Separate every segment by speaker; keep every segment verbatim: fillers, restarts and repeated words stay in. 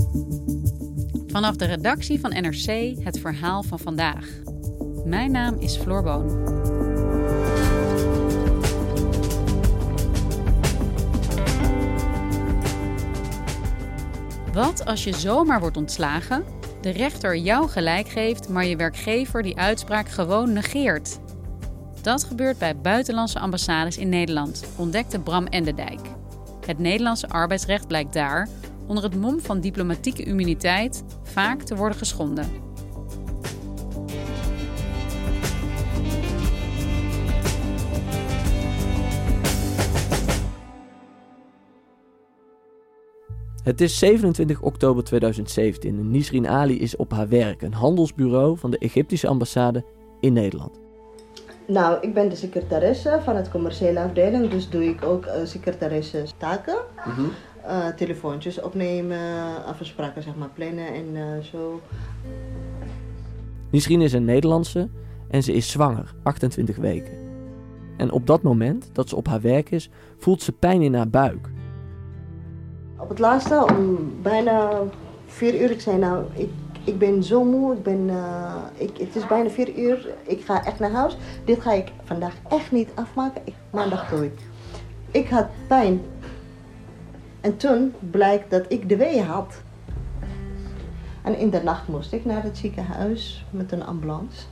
Speaker 1: Vanaf de redactie van N R C het verhaal van vandaag. Mijn naam is Floor Boon. Wat als je zomaar wordt ontslagen, de rechter jou gelijk geeft, maar je werkgever die uitspraak gewoon negeert? Dat gebeurt bij buitenlandse ambassades in Nederland, ontdekte Bram Endendijk. Het Nederlandse arbeidsrecht blijkt daar, onder het mom van diplomatieke immuniteit, vaak te worden geschonden.
Speaker 2: Het is zevenentwintig oktober tweeduizend zeventien en Nisreen Ali is op haar werk, een handelsbureau van de Egyptische ambassade in Nederland.
Speaker 3: Nou, ik ben de secretaresse van het commerciële afdeling, dus doe ik ook uh, secretaresse taken. Mm-hmm. Uh, telefoontjes opnemen, afspraken zeg maar plannen en uh, zo.
Speaker 2: Nisreen is een Nederlandse en ze is zwanger, achtentwintig weken. En op dat moment dat ze op haar werk is, voelt ze pijn in haar buik.
Speaker 3: Op het laatste, om bijna vier uur, ik zei nou, ik, ik ben zo moe, ik ben, uh, ik, het is bijna vier uur, ik ga echt naar huis. Dit ga ik vandaag echt niet afmaken, ik, maandag doe ik. Ik had pijn. En toen blijkt dat ik de weeën had. En in de nacht moest ik naar het ziekenhuis met een ambulance.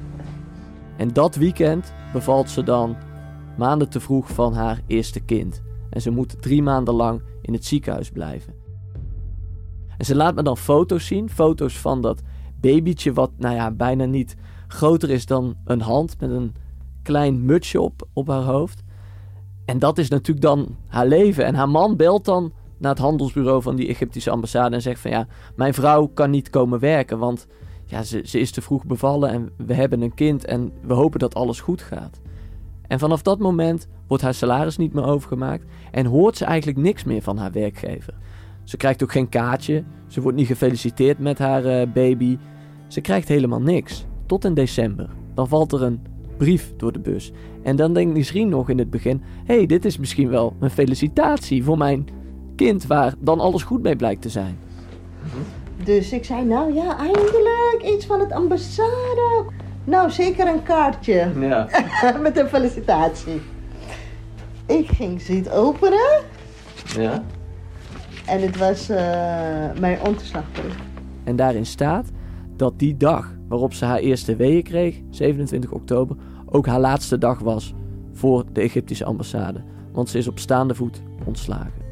Speaker 2: En dat weekend bevalt ze dan maanden te vroeg van haar eerste kind. En ze moet drie maanden lang in het ziekenhuis blijven. En ze laat me dan foto's zien. Foto's van dat babytje wat nou ja, bijna niet groter is dan een hand. Met een klein mutsje op, op haar hoofd. En dat is natuurlijk dan haar leven. En haar man belt dan naar het handelsbureau van die Egyptische ambassade. En zegt van ja, mijn vrouw kan niet komen werken. Want ja, ze, ze is te vroeg bevallen en we hebben een kind. En we hopen dat alles goed gaat. En vanaf dat moment wordt haar salaris niet meer overgemaakt en hoort ze eigenlijk niks meer van haar werkgever. Ze krijgt ook geen kaartje, ze wordt niet gefeliciteerd met haar uh, baby. Ze krijgt helemaal niks, tot in december. Dan valt er een brief door de bus. En dan denkt Nisreen nog in het begin, hé, hey, dit is misschien wel een felicitatie voor mijn kind waar dan alles goed mee blijkt te zijn.
Speaker 3: Dus ik zei, nou ja, eindelijk iets van het ambassade. Nou, zeker een kaartje. Ja. Met een felicitatie. Ik ging ze het openen.
Speaker 2: Ja.
Speaker 3: En het was uh, mijn ontslagbrief.
Speaker 2: En daarin staat dat die dag waarop ze haar eerste weeën kreeg, zevenentwintig oktober, ook haar laatste dag was voor de Egyptische ambassade. Want ze is op staande voet ontslagen.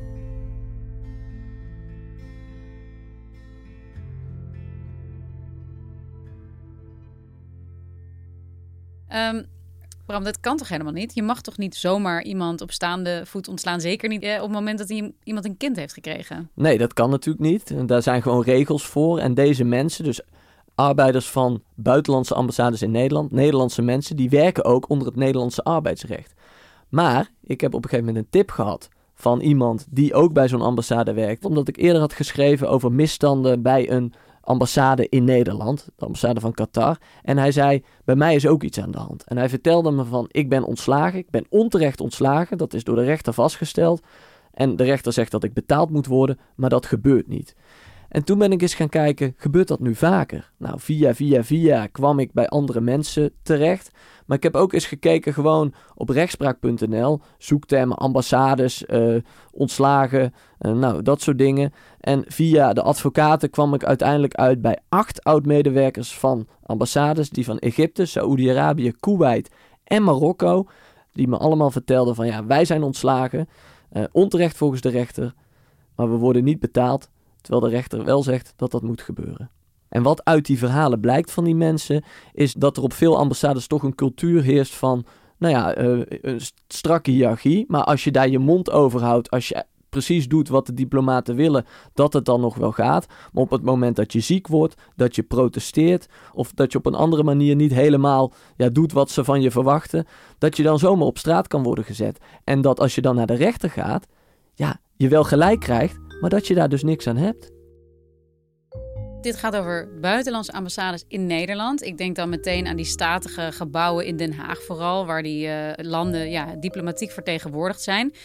Speaker 1: Um, Bram, dat kan toch helemaal niet? Je mag toch niet zomaar iemand op staande voet ontslaan? Zeker niet eh, op het moment dat die, iemand een kind heeft gekregen.
Speaker 2: Nee, dat kan natuurlijk niet. Daar zijn gewoon regels voor. En deze mensen, dus arbeiders van buitenlandse ambassades in Nederland, Nederlandse mensen, die werken ook onder het Nederlandse arbeidsrecht. Maar ik heb op een gegeven moment een tip gehad van iemand die ook bij zo'n ambassade werkt. Omdat ik eerder had geschreven over misstanden bij een ambassade in Nederland, de ambassade van Qatar. En hij zei, bij mij is ook iets aan de hand. En hij vertelde me van, ik ben ontslagen, ik ben onterecht ontslagen. Dat is door de rechter vastgesteld. En de rechter zegt dat ik betaald moet worden, maar dat gebeurt niet. En toen ben ik eens gaan kijken, gebeurt dat nu vaker? Nou, via, via, via kwam ik bij andere mensen terecht. Maar ik heb ook eens gekeken gewoon op rechtspraak punt n l. Zoektermen, ambassades, uh, ontslagen, uh, nou, dat soort dingen. En via de advocaten kwam ik uiteindelijk uit bij acht oud-medewerkers van ambassades. Die van Egypte, Saoedi-Arabië, Kuwait en Marokko. Die me allemaal vertelden van ja, wij zijn ontslagen. Uh, onterecht volgens de rechter, maar we worden niet betaald. Terwijl de rechter wel zegt dat dat moet gebeuren. En wat uit die verhalen blijkt van die mensen, is dat er op veel ambassades toch een cultuur heerst van, nou ja, uh, een strakke hiërarchie. Maar als je daar je mond over houdt, als je precies doet wat de diplomaten willen, dat het dan nog wel gaat. Maar op het moment dat je ziek wordt, dat je protesteert, of dat je op een andere manier niet helemaal ja, doet wat ze van je verwachten, dat je dan zomaar op straat kan worden gezet. En dat als je dan naar de rechter gaat, ja, je wel gelijk krijgt, maar dat je daar dus niks aan hebt.
Speaker 1: Dit gaat over buitenlandse ambassades in Nederland. Ik denk dan meteen aan die statige gebouwen in Den Haag vooral, waar die uh, landen ja, diplomatiek vertegenwoordigd zijn.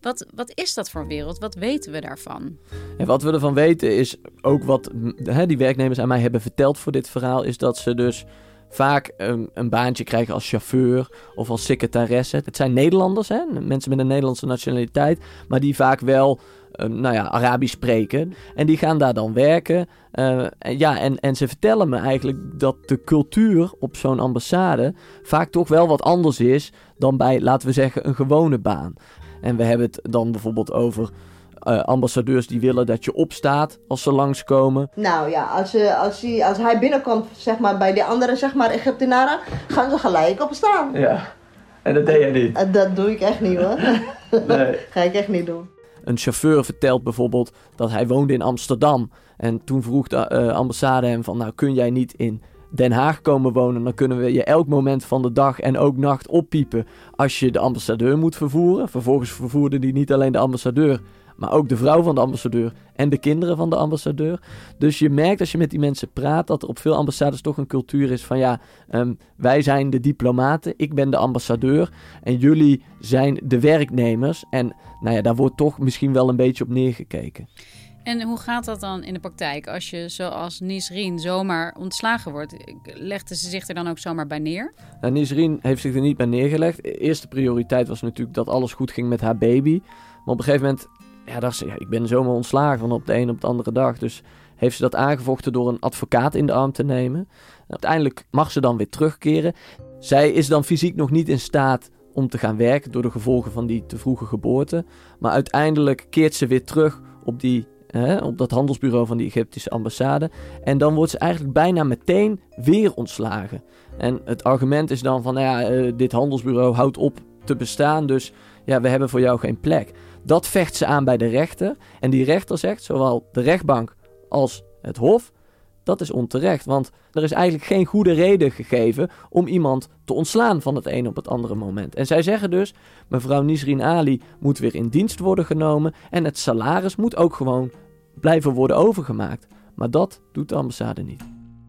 Speaker 1: Wat, wat is dat voor een wereld? Wat weten we daarvan?
Speaker 2: En wat we ervan weten is ook wat hè, die werknemers aan mij hebben verteld voor dit verhaal, is dat ze dus vaak een, een baantje krijgen als chauffeur of als secretaresse. Het zijn Nederlanders, hè? Mensen met een Nederlandse nationaliteit, maar die vaak wel uh, nou ja, Arabisch spreken. En die gaan daar dan werken. Uh, en, ja, en, en ze vertellen me eigenlijk dat de cultuur op zo'n ambassade vaak toch wel wat anders is dan bij, laten we zeggen, een gewone baan. En we hebben het dan bijvoorbeeld over Uh, ambassadeurs die willen dat je opstaat als ze langskomen.
Speaker 3: Nou ja, als, uh, als, hij, als hij binnenkomt zeg maar, bij die andere zeg maar, Egyptenaren, gaan ze gelijk opstaan.
Speaker 2: Ja, en dat deed je niet?
Speaker 3: Uh, dat doe ik echt niet hoor.
Speaker 2: Nee.
Speaker 3: Ga ik echt niet doen.
Speaker 2: Een chauffeur vertelt bijvoorbeeld dat hij woonde in Amsterdam. En toen vroeg de uh, ambassade hem van, nou kun jij niet in Den Haag komen wonen, dan kunnen we je elk moment van de dag en ook nacht oppiepen als je de ambassadeur moet vervoeren. Vervolgens vervoerde die niet alleen de ambassadeur, maar ook de vrouw van de ambassadeur en de kinderen van de ambassadeur. Dus je merkt als je met die mensen praat dat er op veel ambassades toch een cultuur is van ja, um, wij zijn de diplomaten, ik ben de ambassadeur en jullie zijn de werknemers. En nou ja, daar wordt toch misschien wel een beetje op neergekeken.
Speaker 1: En hoe gaat dat dan in de praktijk? Als je zoals Nisreen zomaar ontslagen wordt, legde ze zich er dan ook zomaar bij neer?
Speaker 2: Nou, Nisreen heeft zich er niet bij neergelegd. De eerste prioriteit was natuurlijk dat alles goed ging met haar baby. Maar op een gegeven moment ja, dacht ze, ja, ik ben zomaar ontslagen van op de een op de andere dag. Dus heeft ze dat aangevochten door een advocaat in de arm te nemen. Uiteindelijk mag ze dan weer terugkeren. Zij is dan fysiek nog niet in staat om te gaan werken door de gevolgen van die te vroege geboorte. Maar uiteindelijk keert ze weer terug op die Hè, op dat handelsbureau van die Egyptische ambassade. En dan wordt ze eigenlijk bijna meteen weer ontslagen. En het argument is dan van, nou ja, uh, dit handelsbureau houdt op te bestaan, dus ja, we hebben voor jou geen plek. Dat vecht ze aan bij de rechter. En die rechter zegt, zowel de rechtbank als het hof, dat is onterecht. Want er is eigenlijk geen goede reden gegeven om iemand te ontslaan van het een op het andere moment. En zij zeggen dus, mevrouw Nisreen Ali moet weer in dienst worden genomen en het salaris moet ook gewoon blijven worden overgemaakt. Maar dat doet de ambassade niet.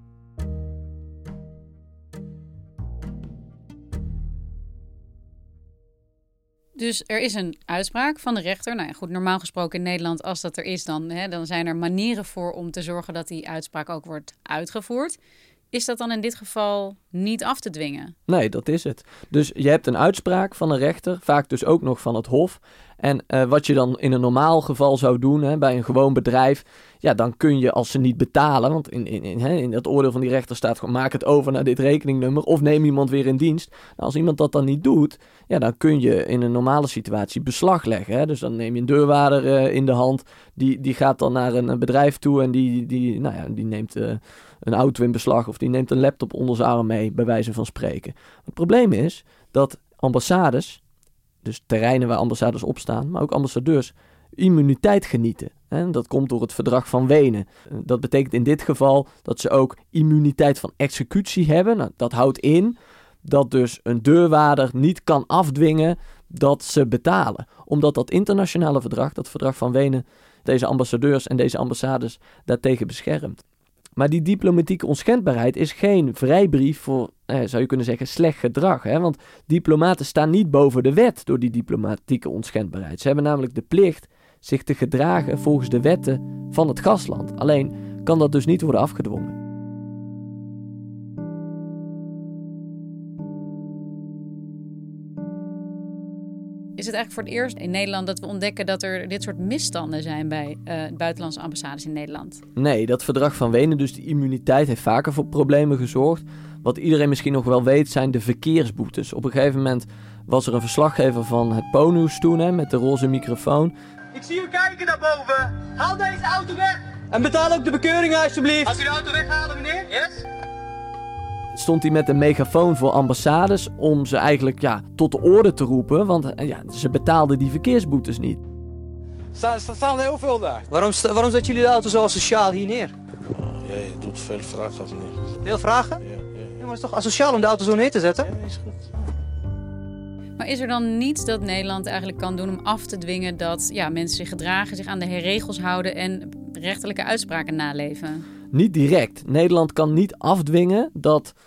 Speaker 1: Dus er is een uitspraak van de rechter. Nou ja, goed, normaal gesproken in Nederland, als dat er is, dan, hè, dan zijn er manieren voor om te zorgen dat die uitspraak ook wordt uitgevoerd. Is dat dan in dit geval niet af te dwingen?
Speaker 2: Nee, dat is het. Dus je hebt een uitspraak van een rechter, vaak dus ook nog van het hof. En uh, wat je dan in een normaal geval zou doen, hè, bij een gewoon bedrijf, ja, dan kun je als ze niet betalen, want in, in, in, hè, in het oordeel van die rechter staat gewoon, maak het over naar dit rekeningnummer of neem iemand weer in dienst. Nou, als iemand dat dan niet doet, ja, dan kun je in een normale situatie beslag leggen. Hè. Dus dan neem je een deurwaarder uh, in de hand, die, die gaat dan naar een, een bedrijf toe en die, die, nou ja, die neemt uh, een auto in beslag of die neemt een laptop onder zijn arm mee, bij wijze van spreken. Het probleem is dat ambassades, dus terreinen waar ambassades op staan, maar ook ambassadeurs, immuniteit genieten. En dat komt door het verdrag van Wenen. Dat betekent in dit geval dat ze ook immuniteit van executie hebben. Nou, dat houdt in dat dus een deurwaarder niet kan afdwingen dat ze betalen. Omdat dat internationale verdrag, dat verdrag van Wenen, deze ambassadeurs en deze ambassades daartegen beschermt. Maar die diplomatieke onschendbaarheid is geen vrijbrief voor, eh, zou je kunnen zeggen, slecht gedrag. Hè? Want diplomaten staan niet boven de wet door die diplomatieke onschendbaarheid. Ze hebben namelijk de plicht zich te gedragen volgens de wetten van het gastland. Alleen kan dat dus niet worden afgedwongen.
Speaker 1: Is het eigenlijk voor het eerst in Nederland dat we ontdekken dat er dit soort misstanden zijn bij uh, buitenlandse ambassades in Nederland?
Speaker 2: Nee, dat verdrag van Wenen, dus die immuniteit, heeft vaker voor problemen gezorgd. Wat iedereen misschien nog wel weet, zijn de verkeersboetes. Op een gegeven moment was er een verslaggever van het Po-nieuws toen, hè, met de roze microfoon.
Speaker 4: Ik zie u kijken naar boven. Haal deze auto weg. En betaal ook de bekeuring alsjeblieft. Als u de auto weghalen, meneer. Yes?
Speaker 2: Stond hij met een megafoon voor ambassades om ze eigenlijk ja, tot de orde te roepen. Want ja, ze betaalden die verkeersboetes niet.
Speaker 4: Er staan heel veel daar. Waarom, st- waarom zetten jullie de auto zo asociaal hier neer?
Speaker 5: Ja, je doet veel vragen of niet?
Speaker 4: Veel vragen?
Speaker 5: Ja, ja, ja.
Speaker 4: Ja, maar het is toch asociaal om de auto zo neer te zetten?
Speaker 5: Ja, is goed.
Speaker 1: Maar is er dan niets dat Nederland eigenlijk kan doen om af te dwingen dat ja, mensen zich gedragen, zich aan de regels houden en rechterlijke uitspraken naleven?
Speaker 2: Niet direct. Nederland kan niet afdwingen dat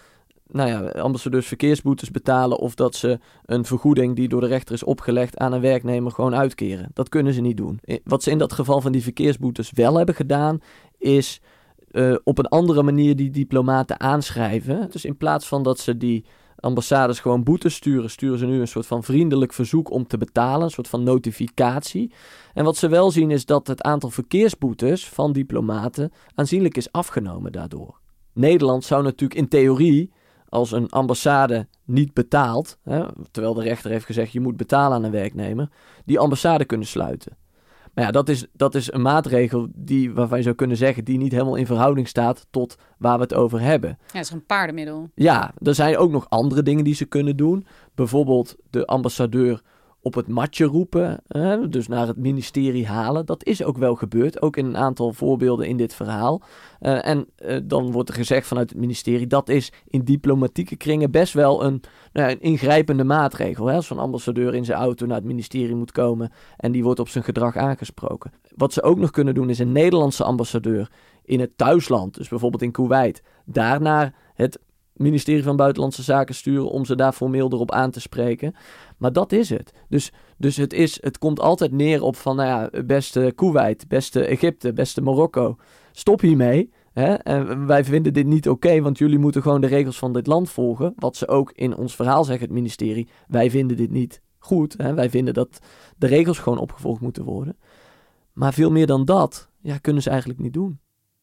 Speaker 2: nou ja, ambassadeurs verkeersboetes betalen of dat ze een vergoeding die door de rechter is opgelegd aan een werknemer gewoon uitkeren. Dat kunnen ze niet doen. Wat ze in dat geval van die verkeersboetes wel hebben gedaan, is uh, op een andere manier die diplomaten aanschrijven. Dus in plaats van dat ze die ambassades gewoon boetes sturen, sturen ze nu een soort van vriendelijk verzoek om te betalen, een soort van notificatie. En wat ze wel zien is dat het aantal verkeersboetes van diplomaten aanzienlijk is afgenomen daardoor. Nederland zou natuurlijk in theorie, als een ambassade niet betaalt, hè, terwijl de rechter heeft gezegd je moet betalen aan een werknemer, die ambassade kunnen sluiten. Maar ja, dat is, dat is een maatregel die, waarvan je zou kunnen zeggen, die niet helemaal in verhouding staat tot waar we het over hebben.
Speaker 1: Ja, het is een paardenmiddel.
Speaker 2: Ja, er zijn ook nog andere dingen die ze kunnen doen. Bijvoorbeeld de ambassadeur op het matje roepen, hè, dus naar het ministerie halen. Dat is ook wel gebeurd, ook in een aantal voorbeelden in dit verhaal. Uh, en uh, dan wordt er gezegd vanuit het ministerie, dat is in diplomatieke kringen best wel een, nou ja, een ingrijpende maatregel. Hè? Als zo'n ambassadeur in zijn auto naar het ministerie moet komen en die wordt op zijn gedrag aangesproken. Wat ze ook nog kunnen doen is een Nederlandse ambassadeur in het thuisland, dus bijvoorbeeld in Kuwait, daarna het ministerie van Buitenlandse Zaken sturen om ze daar formeel erop aan te spreken. Maar dat is het. Dus, dus het, is, het komt altijd neer op van, nou ja, beste Kuwait, beste Egypte, beste Marokko, stop hiermee. Hè? En wij vinden dit niet oké, okay, want jullie moeten gewoon de regels van dit land volgen. Wat ze ook in ons verhaal zeggen, het ministerie, wij vinden dit niet goed. Hè? Wij vinden dat de regels gewoon opgevolgd moeten worden. Maar veel meer dan dat, ja, kunnen ze eigenlijk niet doen.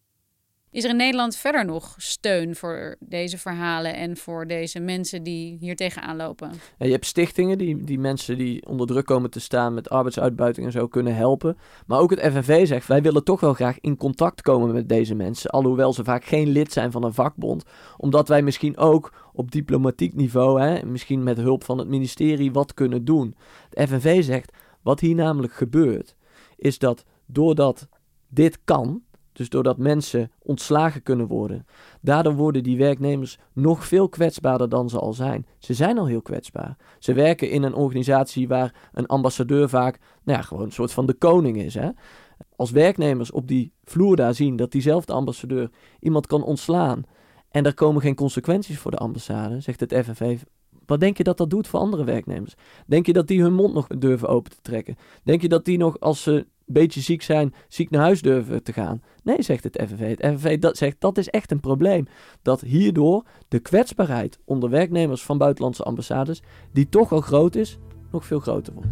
Speaker 1: Is er in Nederland verder nog steun voor deze verhalen en voor deze mensen die hier tegenaan lopen?
Speaker 2: Ja, je hebt stichtingen die, die mensen die onder druk komen te staan met arbeidsuitbuiting en zo kunnen helpen. Maar ook het F N V zegt, wij willen toch wel graag in contact komen met deze mensen. Alhoewel ze vaak geen lid zijn van een vakbond. Omdat wij misschien ook op diplomatiek niveau, hè, misschien met hulp van het ministerie, wat kunnen doen. Het F N V zegt, wat hier namelijk gebeurt, is dat doordat dit kan, dus doordat mensen ontslagen kunnen worden, daardoor worden die werknemers nog veel kwetsbaarder dan ze al zijn. Ze zijn al heel kwetsbaar. Ze werken in een organisatie waar een ambassadeur vaak, nou ja, gewoon een soort van de koning is. Hè? Als werknemers op die vloer daar zien dat diezelfde ambassadeur iemand kan ontslaan en er komen geen consequenties voor de ambassade, zegt het F N V, wat denk je dat dat doet voor andere werknemers? Denk je dat die hun mond nog durven open te trekken? Denk je dat die nog, als ze een beetje ziek zijn, ziek naar huis durven te gaan? Nee, zegt het F N V. Het F N V dat zegt, dat is echt een probleem. Dat hierdoor de kwetsbaarheid onder werknemers van buitenlandse ambassades, die toch al groot is, nog veel groter wordt.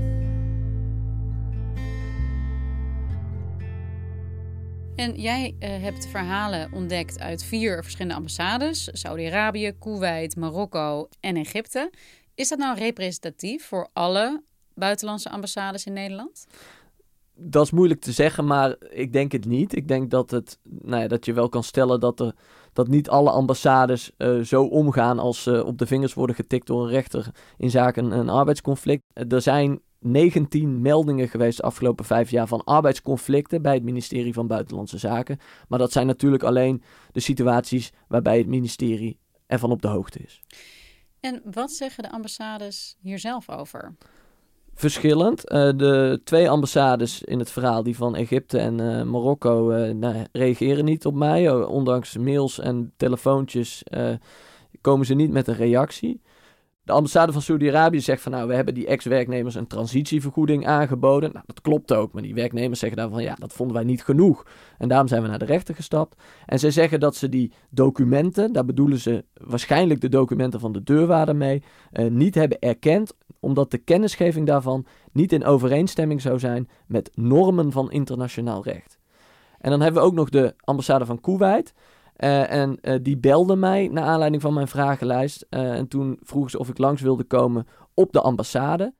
Speaker 1: En jij uh, hebt verhalen ontdekt uit vier verschillende ambassades: Saudi-Arabië, Kuwait, Marokko en Egypte. Is dat nou representatief voor alle buitenlandse ambassades in Nederland?
Speaker 2: Dat is moeilijk te zeggen, maar ik denk het niet. Ik denk dat, het, nou ja, dat je wel kan stellen dat, er, dat niet alle ambassades uh, zo omgaan als ze uh, op de vingers worden getikt door een rechter in zaken een, een arbeidsconflict. Uh, er zijn negentien meldingen geweest de afgelopen vijf jaar van arbeidsconflicten bij het ministerie van Buitenlandse Zaken. Maar dat zijn natuurlijk alleen de situaties waarbij het ministerie ervan op de hoogte is.
Speaker 1: En wat zeggen de ambassades hier zelf over?
Speaker 2: Verschillend. Uh, de twee ambassades in het verhaal, die van Egypte en uh, Marokko, uh, nou, reageren niet op mij. Uh, ondanks mails en telefoontjes uh, komen ze niet met een reactie. De ambassade van Saudi-Arabië zegt van, nou, we hebben die ex-werknemers een transitievergoeding aangeboden. Nou, dat klopt ook, maar die werknemers zeggen daarvan, ja, dat vonden wij niet genoeg. En daarom zijn we naar de rechter gestapt. En zij zeggen dat ze die documenten, daar bedoelen ze waarschijnlijk de documenten van de deurwaarder mee, uh, niet hebben erkend, omdat de kennisgeving daarvan niet in overeenstemming zou zijn met normen van internationaal recht. En dan hebben we ook nog de ambassade van Kuwait. Uh, en uh, die belde mij naar aanleiding van mijn vragenlijst. Uh, en toen vroegen ze of ik langs wilde komen op de ambassade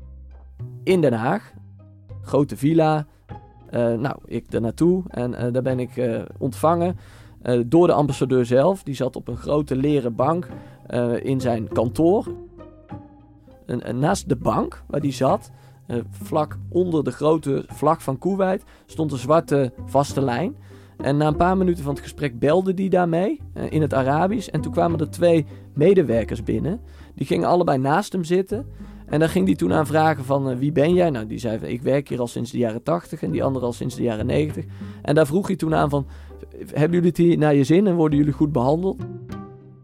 Speaker 2: in Den Haag. Grote villa. Uh, nou, ik daar naartoe en uh, daar ben ik uh, ontvangen uh, door de ambassadeur zelf. Die zat op een grote leren bank uh, in zijn kantoor. En, en naast de bank waar die zat, uh, vlak onder de grote vlag van Kuwait, stond een zwarte vaste lijn. En na een paar minuten van het gesprek belde die daarmee uh, in het Arabisch. En toen kwamen er twee medewerkers binnen. Die gingen allebei naast hem zitten. En daar ging hij toen aan vragen van uh, wie ben jij? Nou, die zei van, ik werk hier al sinds de jaren tachtig en die andere al sinds de jaren negentig. En daar vroeg hij toen aan van, hebben jullie het hier naar je zin en worden jullie goed behandeld?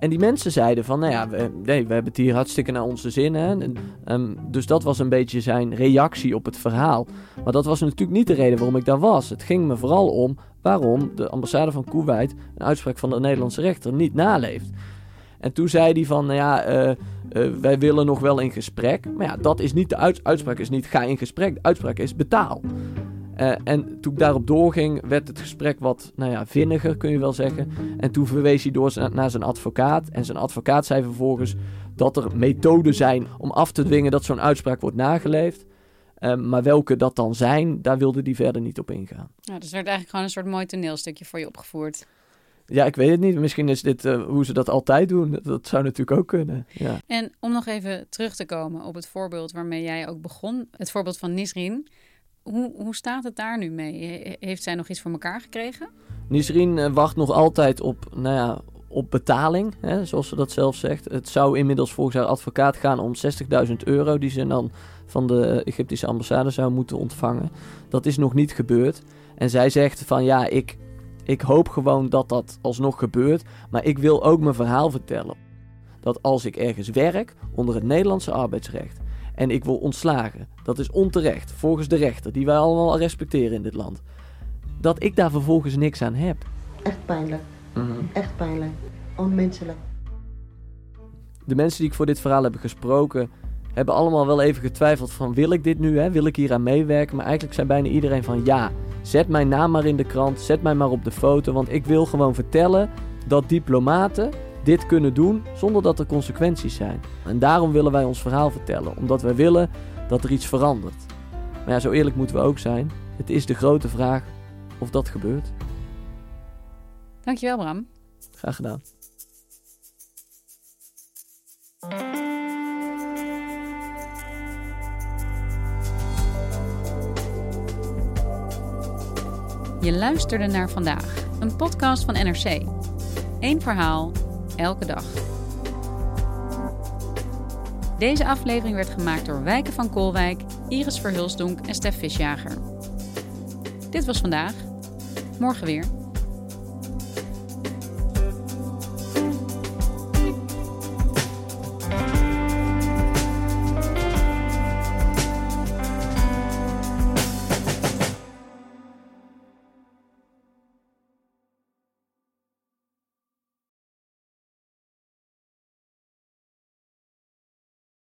Speaker 2: En die mensen zeiden van, nou ja, we, nee, we hebben het hier hartstikke naar onze zin. Hè? En, um, dus dat was een beetje zijn reactie op het verhaal. Maar dat was natuurlijk niet de reden waarom ik daar was. Het ging me vooral om waarom de ambassade van Koeweit een uitspraak van de Nederlandse rechter niet naleeft. En toen zei hij van, nou ja, uh, uh, wij willen nog wel in gesprek. Maar ja, dat is niet de uits- uitspraak is niet ga in gesprek. De uitspraak is betaal. Uh, en toen ik daarop doorging, werd het gesprek wat, nou ja, vinniger kun je wel zeggen. En toen verwees hij door zijn, naar zijn advocaat. En zijn advocaat zei vervolgens dat er methoden zijn om af te dwingen dat zo'n uitspraak wordt nageleefd. Uh, maar welke dat dan zijn, daar wilde hij verder niet op ingaan.
Speaker 1: Nou, dus er werd eigenlijk gewoon een soort mooi toneelstukje voor je opgevoerd.
Speaker 2: Ja, ik weet het niet. Misschien is dit uh, hoe ze dat altijd doen. Dat zou natuurlijk ook kunnen. Ja.
Speaker 1: En om nog even terug te komen op het voorbeeld waarmee jij ook begon. Het voorbeeld van Nisrin. Hoe, hoe staat het daar nu mee? Heeft zij nog iets voor elkaar gekregen?
Speaker 2: Nisrin uh, wacht nog altijd op, nou ja, op betaling, hè, zoals ze dat zelf zegt. Het zou inmiddels volgens haar advocaat gaan om zestigduizend euro... die ze dan van de Egyptische ambassade zou moeten ontvangen. Dat is nog niet gebeurd. En zij zegt van ja, ik, ik hoop gewoon dat dat alsnog gebeurt. Maar ik wil ook mijn verhaal vertellen. Dat als ik ergens werk onder het Nederlandse arbeidsrecht... en ik word ontslagen, dat is onterecht, volgens de rechter... die wij allemaal respecteren in dit land... dat ik daar vervolgens niks aan heb.
Speaker 3: Echt pijnlijk.
Speaker 2: Mm-hmm.
Speaker 3: Echt pijnlijk. Onmenselijk.
Speaker 2: De mensen die ik voor dit verhaal heb gesproken... hebben allemaal wel even getwijfeld van... wil ik dit nu, hè? Wil ik hier aan meewerken? Maar eigenlijk zei bijna iedereen van ja... zet mijn naam maar in de krant, zet mij maar op de foto... want ik wil gewoon vertellen dat diplomaten dit kunnen doen... zonder dat er consequenties zijn. En daarom willen wij ons verhaal vertellen. Omdat wij willen dat er iets verandert. Maar ja, zo eerlijk moeten we ook zijn. Het is de grote vraag of dat gebeurt.
Speaker 1: Dankjewel, Bram.
Speaker 2: Graag gedaan.
Speaker 1: Je luisterde naar Vandaag, een podcast van N R C. Eén verhaal, elke dag. Deze aflevering werd gemaakt door Wijken van Koolwijk, Iris Verhulsdonk en Stef Visjager. Dit was Vandaag. Morgen weer.